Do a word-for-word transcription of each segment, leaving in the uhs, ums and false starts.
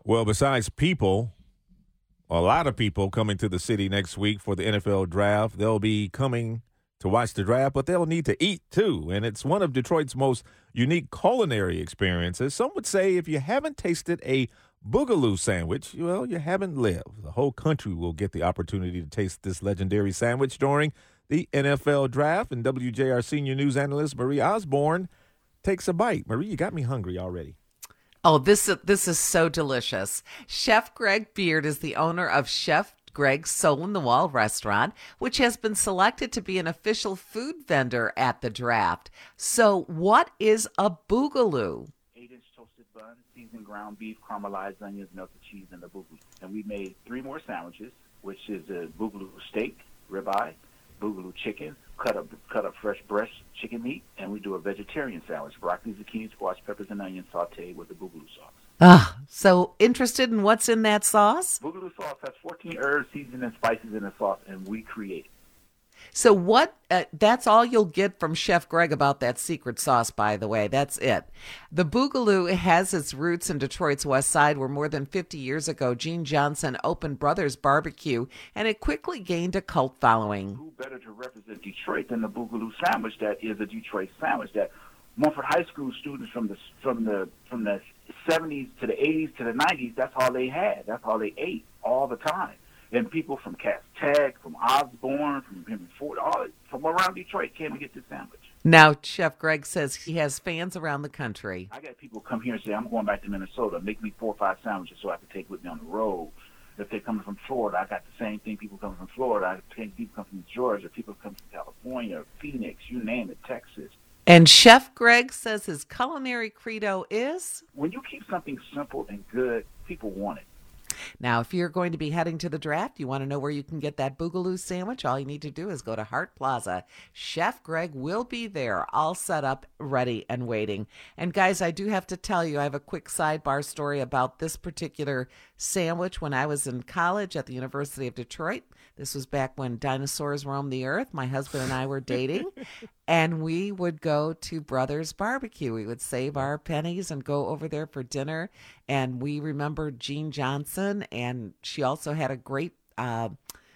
Well, besides people, a lot of people coming to the city next week for the N F L draft. They'll be coming to watch the draft, but they'll need to eat too. And it's one of Detroit's most unique culinary experiences. Some would say if you haven't tasted a Boogaloo sandwich, well, you haven't lived. The whole country will get the opportunity to taste this legendary sandwich during the N F L draft. And W J R senior news analyst Marie Osborne takes a bite. Marie, you got me hungry already. Oh, this this is so delicious. Chef Greg Beard is the owner of Chef Greg's Soul in the Wall restaurant, which has been selected to be an official food vendor at the draft. So what is a Boogaloo? Eight-inch toasted bun, seasoned ground beef, caramelized onions, melted cheese, and a Boogaloo. And we made three more sandwiches, which is a Boogaloo steak, ribeye, Boogaloo chicken, cut up cut up fresh breast chicken meat, and we do a vegetarian sandwich, broccoli, zucchini, squash, peppers, and onions sauteed with the Boogaloo sauce. Ah, so interested in what's in that sauce? Boogaloo sauce has fourteen herbs, seasonings, and spices in the sauce, and we create it. So what, uh, that's all you'll get from Chef Greg about that secret sauce, by the way. That's it. The Boogaloo has its roots in Detroit's West Side, where more than fifty years ago, Gene Johnson opened Brothers Barbecue, and it quickly gained a cult following. Who better to represent Detroit than the Boogaloo sandwich that is a Detroit sandwich that Mumford High School students from the from the from the seventies to the eighties to the nineties, that's all they had. That's all they ate all the time. And people from Cass Tech, from Osborne, from Henry Ford, all from around Detroit came to get this sandwich. Now, Chef Greg says he has fans around the country. I got people come here and say, I'm going back to Minnesota. Make me four or five sandwiches so I can take with me on the road. If they're coming from Florida, I got the same thing. People coming from Florida. I think people come from Georgia. People come from California, Phoenix, you name it, Texas. And Chef Greg says his culinary credo is? When you keep something simple and good, people want it. Now, if you're going to be heading to the draft, you want to know where you can get that Boogaloo sandwich, all you need to do is go to Hart Plaza. Chef Greg will be there, all set up, ready, and waiting. And guys, I do have to tell you, I have a quick sidebar story about this particular sandwich. When I was in college at the University of Detroit, this was back when dinosaurs roamed the earth. My husband and I were dating, and we would go to Brothers Barbecue. We would save our pennies and go over there for dinner. And we remember Jean Johnson, and she also had a great uh,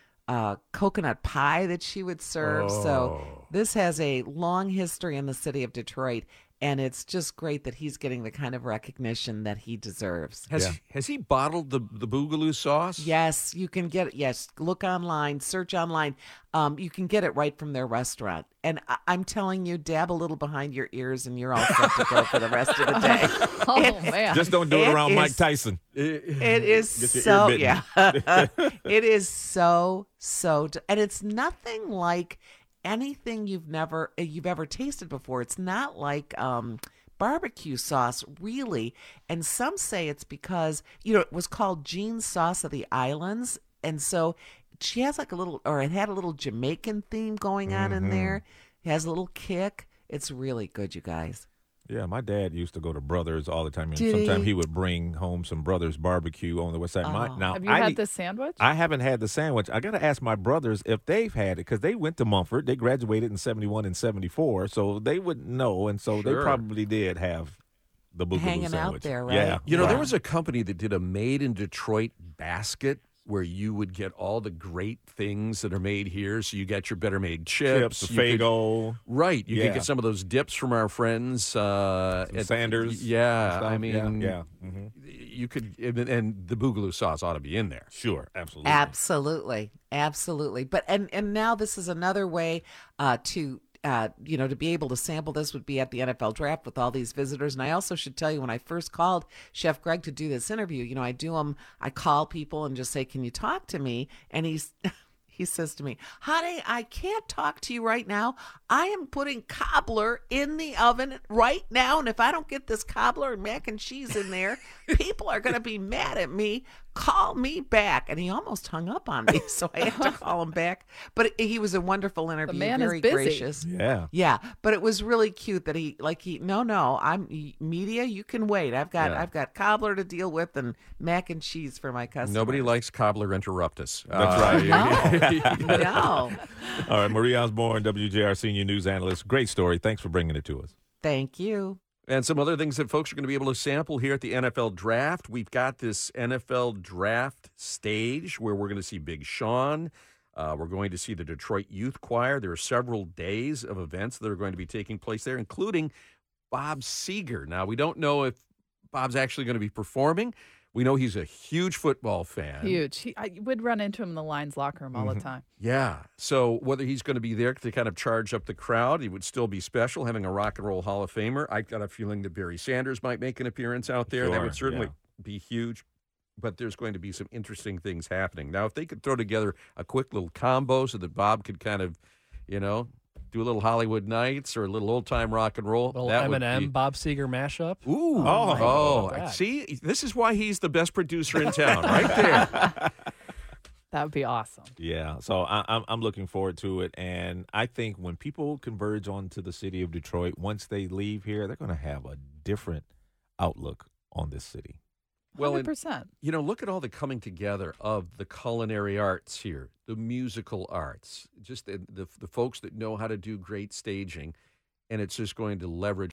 uh, coconut pie that she would serve. Oh. So this has a long history in the city of Detroit. And it's just great that he's getting the kind of recognition that he deserves. Has Yeah. has he bottled the the Boogaloo sauce? Yes, you can get it. Yes, look online, search online. Um, you can get it right from their restaurant. And I- I'm telling you, dab a little behind your ears, and you're all set to go for the rest of the day. Oh, man. Just don't do it, It around is- Mike Tyson. It is Get your so ear yeah. It is so so, d- and it's nothing like anything you've never you've ever tasted before. It's not like um, barbecue sauce, really. And some say it's because, you know, it was called Jean's Sauce of the Islands, and so she has like a little, or it had a little Jamaican theme going on in there. It has a little kick. It's really good, you guys. Yeah, my dad used to go to Brothers all the time, and Did sometimes he? he would bring home some Brothers barbecue on the west side. My, Oh. now, Have you I had need- this sandwich? I haven't had the sandwich. I got to ask my brothers if they've had it, because they went to Mumford. They graduated in seventy-one and seventy-four, so they would know, and so they Sure. probably did have the Boogaloo Hanging out sandwich. there, right? Yeah. You know, Yeah. there was a company that did a made in Detroit basket where you would get all the great things that are made here. So you got your better made chips. Chips, you could- Fago. right. You Yeah. could get some of those dips from our friends. Uh, Some at- Sanders Yeah. stuff. I mean, yeah. yeah. hmm you could, and and the Boogaloo sauce ought to be in there. Sure, absolutely. Absolutely, absolutely. But and and now this is another way uh, to. Uh, you know, to be able to sample this would be at the N F L draft with all these visitors. And I also should tell you, when I first called Chef Greg to do this interview, you know, I do them, I call people and just say, can you talk to me? And he's, he says to me, honey, I can't talk to you right now. I am putting cobbler in the oven right now. And if I don't get this cobbler and mac and cheese in there, people are going to be mad at me. Call me back. And he almost hung up on me, so I had to call him back. But he was a wonderful interview, man is very busy. gracious. Yeah. Yeah, but it was really cute that he like he no no I'm media, you can wait. I've got Yeah. I've got cobbler to deal with and mac and cheese for my customers. Nobody likes cobbler interruptus. That's right. No. All right, Marie Osborne, W J R senior news analyst. Great story. Thanks for bringing it to us. Thank you. And some other things that folks are going to be able to sample here at the N F L Draft. We've got this N F L Draft stage where we're going to see Big Sean. Uh, we're going to see the Detroit Youth Choir. There are several days of events that are going to be taking place there, including Bob Seger. Now, we don't know if Bob's actually going to be performing. We know he's a huge football fan. Huge. He, I would run into him in the Lions locker room all mm-hmm. the time. Yeah. So whether he's going to be there to kind of charge up the crowd, he would still be special, having a Rock and Roll Hall of Famer. I got a feeling that Barry Sanders might make an appearance out there. Sure, that would certainly yeah. be huge. But there's going to be some interesting things happening. Now, if they could throw together a quick little combo so that Bob could kind of, you know, do a little Hollywood Nights or a little old-time rock and roll. Little that would Eminem, be... Bob Seger mashup. Ooh. Oh. Oh. That. See, this is why he's the best producer in town, right there. That would be awesome. Yeah, so I, I'm I'm looking forward to it, and I think when people converge onto the city of Detroit, once they leave here, they're going to have a different outlook on this city. Well, one and, hundred percent. you know, look at all the coming together of the culinary arts here, the musical arts, just the, the the folks that know how to do great staging, and it's just going to leverage